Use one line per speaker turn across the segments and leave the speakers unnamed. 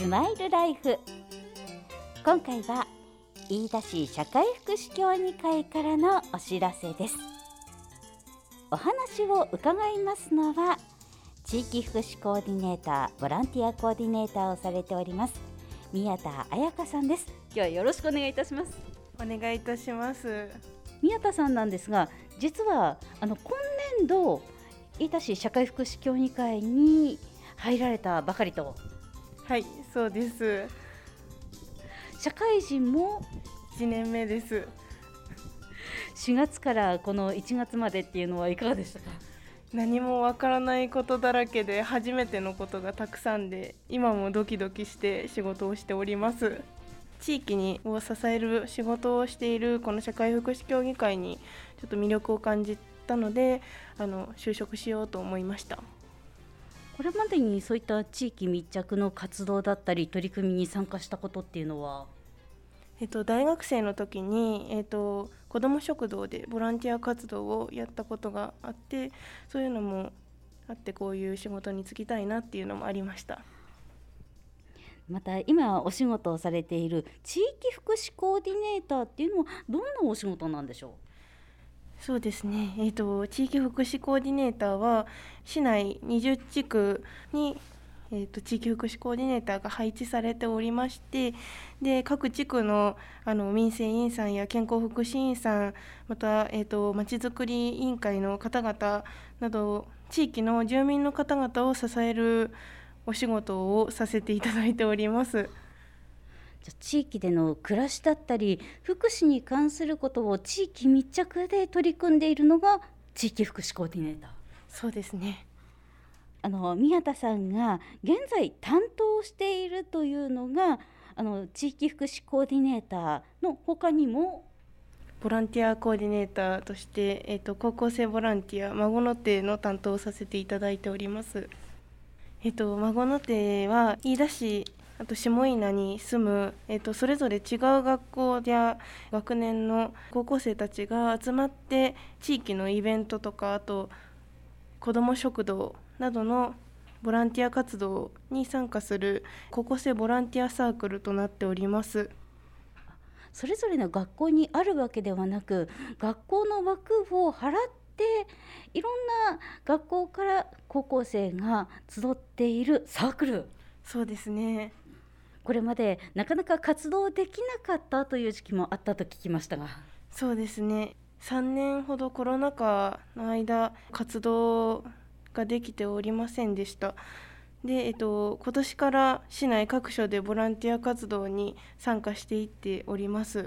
スマイルライフ。今回は飯田市社会福祉協議会からのお知らせです。お話を伺いますのは地域福祉コーディネーター、ボランティアコーディネーターをされております宮田彩香さんです。今日はよろしくお願いいたします。
お願いいたします。
宮田さんなんですが、実は今年度飯田市社会福祉協議会に入られたばかりと。
はい、そうです。
社会人も
1年目です。
4月からこの1月までっていうのはいかがでしたか？
何もわからないことだらけで、初めてのことがたくさんで、今もドキドキして仕事をしております。地域を支える仕事をしているこの社会福祉協議会にちょっと魅力を感じたので、就職しようと思いました。
これまでにそういった地域密着の活動だったり取り組みに参加したことっていうのは？
大学生の時に、子ども食堂でボランティア活動をやったことがあって、そういうのもあって、こういう仕事に就きたいなっていうのもありました。
また今お仕事をされている地域福祉コーディネーターっていうのはどんなお仕事なんでしょう？
そうですね、地域福祉コーディネーターは市内20地区に、地域福祉コーディネーターが配置されておりまして、で各地区の、民生委員さんや健康福祉委員さん、また、まちづくり委員会の方々など地域の住民の方々を支えるお仕事をさせていただいております。
じゃ地域での暮らしだったり福祉に関することを地域密着で取り組んでいるのが地域福祉コーディネーター。
そうですね。
宮田さんが現在担当しているというのが地域福祉コーディネーターの他にも
ボランティアコーディネーターとして、高校生ボランティア孫の手の担当をさせていただいております。孫の手は飯田市、あと下伊那に住む、それぞれ違う学校や学年の高校生たちが集まって地域のイベントとか、あと子ども食堂などのボランティア活動に参加する高校生ボランティアサークルとなっております。
それぞれの学校にあるわけではなく、学校の枠を払っていろんな学校から高校生が集っているサークル。
そうですね。
これまでなかなか活動できなかったという時期もあったと聞きましたが。
そうですね。3年ほどコロナ禍の間活動ができておりませんでした。で、今年から市内各所でボランティア活動に参加していっております。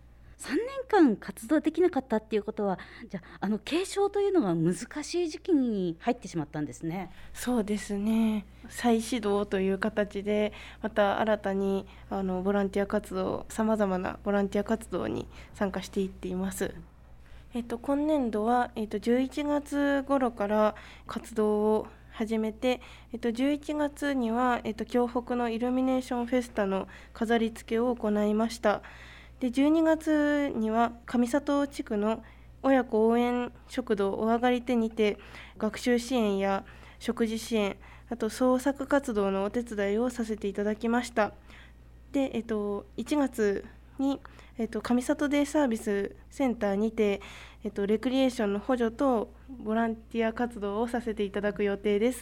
3年間活動できなかったっていうことは、じゃあ継承というのが難しい時期に入ってしまったんですね。
そうですね。再始動という形でまた新たにボランティア活動、さまざまなボランティア活動に参加していっています。今年度は、11月頃から活動を始めて、11月には、京北のイルミネーションフェスタの飾り付けを行いました。で、12月には上里地区の親子応援食堂おあがり手にて学習支援や食事支援、あと創作活動のお手伝いをさせていただきました。で、1月に、上里デイサービスセンターにて、レクリエーションの補助とボランティア活動をさせていただく予定です。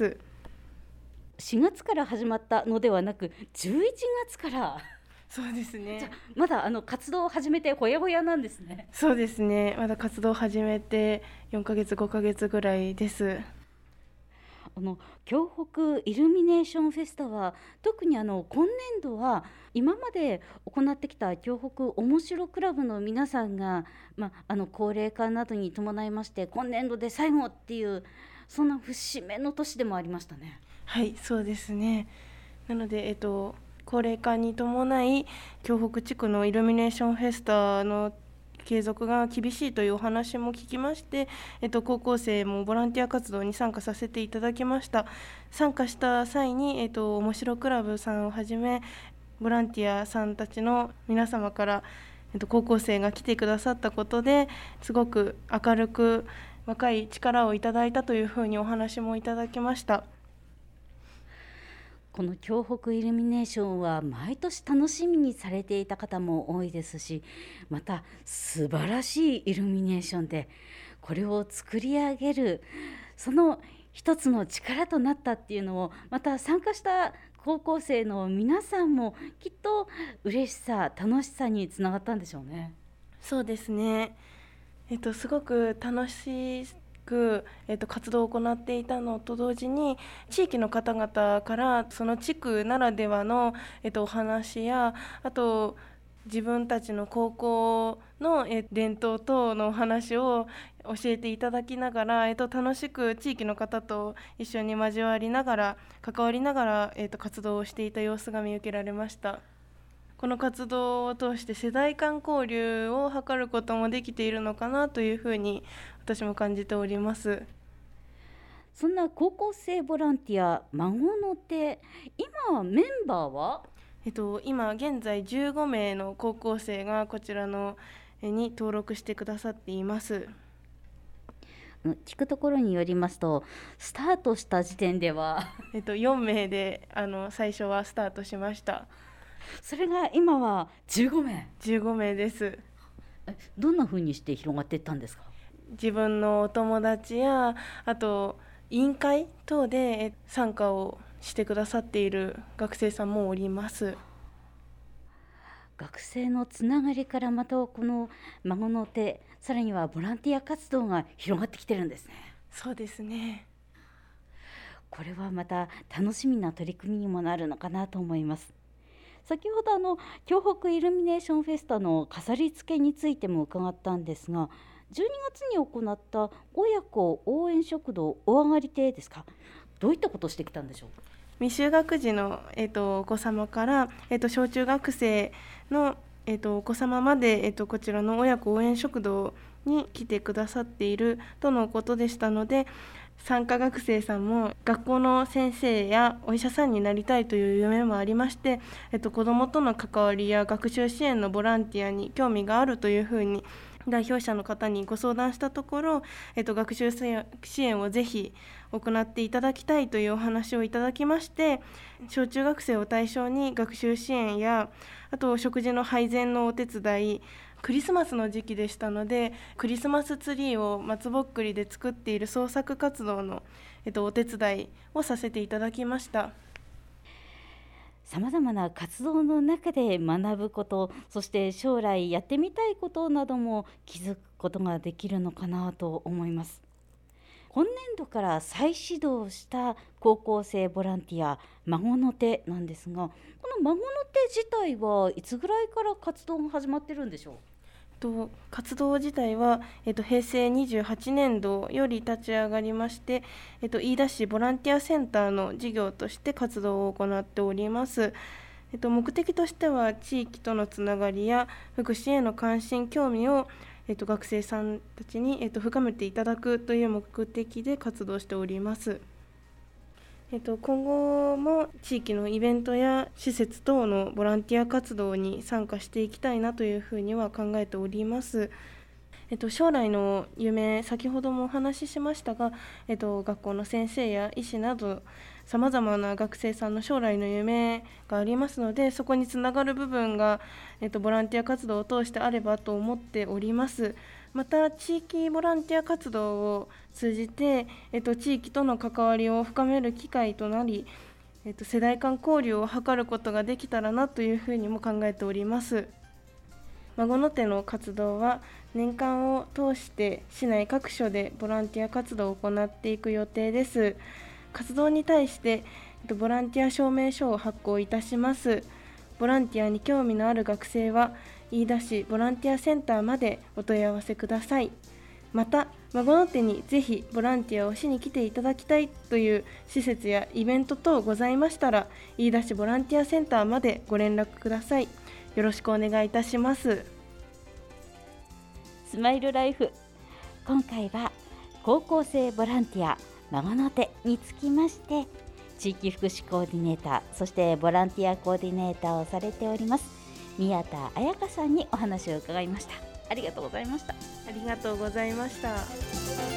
4月から始まったのではなく11月から。
そうですね。
じゃまだ活動を始めてほやほやなんですね。
そうですね。まだ活動を始めて4ヶ月5ヶ月ぐらいです。
京北イルミネーションフェスタは特に今年度は今まで行ってきた京北おもしろクラブの皆さんが、高齢化などに伴いまして今年度で最後っていうそんな節目の年でもありましたね。
はい、そうですね。なので、高齢化に伴い京北地区のイルミネーションフェスタの継続が厳しいというお話も聞きまして、高校生もボランティア活動に参加させていただきました。参加した際に、おもしろクラブさんをはじめボランティアさんたちの皆様から、高校生が来てくださったことですごく明るく若い力をいただいたというふうにお話もいただきました。
この京北イルミネーションは毎年楽しみにされていた方も多いですし、また素晴らしいイルミネーションでこれを作り上げる、その一つの力となったっていうのを、また参加した高校生の皆さんもきっと嬉しさ楽しさにつながったんでしょうね。
そうですね、すごく楽しく、活動を行っていたのと同時に、地域の方々からその地区ならではの、お話や、あと自分たちの高校の、伝統等のお話を教えていただきながら、楽しく地域の方と一緒に交わりながら関わりながら、活動をしていた様子が見受けられました。この活動を通して世代間交流を図ることもできているのかなというふうに私も感じております。
そんな高校生ボランティア孫の手、今メンバーは
今現在15名の高校生がこちらのに登録してくださっています。
聞くところによりますと、スタートした時点では
4名で最初はスタートしました。
それが今は15名
です。
どんな風にして広がっていったんですか？
自分のお友達や、あと委員会等で参加をしてくださっている学生さんもおります。
学生のつながりからまたこの孫の手、さらにはボランティア活動が広がってきてるんですね。
そうですね。
これはまた楽しみな取り組みにもなるのかなと思います。先ほど京北イルミネーションフェスタの飾り付けについても伺ったんですが、12月に行った親子応援食堂お上がり亭ですか、どういったことをしてきたんでしょうか？
未就学児の、お子様から、小中学生の、お子様まで、こちらの親子応援食堂に来てくださっているとのことでしたので、参加学生さんも学校の先生やお医者さんになりたいという夢もありまして、子どもとの関わりや学習支援のボランティアに興味があるというふうに代表者の方にご相談したところ、学習支援をぜひ行っていただきたいというお話をいただきまして、小中学生を対象に学習支援や、あと食事の配膳のお手伝い、クリスマスの時期でしたので、クリスマスツリーを松ぼっくりで作っている創作活動の、お手伝いをさせていただきました。
さまざまな活動の中で学ぶこと、そして将来やってみたいことなども気づくことができるのかなと思います。今年度から再始動した高校生ボランティア孫の手なんですが、この孫の手自体はいつぐらいから活動が始まってるんでしょう？
活動自体は、平成28年度より立ち上がりまして、飯田市ボランティアセンターの事業として活動を行っております。目的としては地域とのつながりや福祉への関心興味を、学生さんたちに、深めていただくという目的で活動しております。今後も地域のイベントや施設等のボランティア活動に参加していきたいなというふうには考えております。将来の夢、先ほどもお話ししましたが、学校の先生や医師などさまざまな学生さんの将来の夢がありますので、そこにつながる部分が、ボランティア活動を通してあればと思っております。また地域ボランティア活動を通じて、地域との関わりを深める機会となり、世代間交流を図ることができたらなというふうにも考えております。孫の手の活動は年間を通して市内各所でボランティア活動を行っていく予定です。活動に対してボランティア証明書を発行いたします。ボランティアに興味のある学生は飯田市ボランティアセンターまでお問い合わせください。また孫の手にぜひボランティアをしに来ていただきたいという施設やイベント等ございましたら、飯田市ボランティアセンターまでご連絡ください。よろしくお願いいたします。
スマイルライフ、今回は高校生ボランティア孫の手につきまして、地域福祉コーディネーター、そしてボランティアコーディネーターをされております宮田彩香さんにお話を伺いました。ありがとうございました。
ありがとうございました。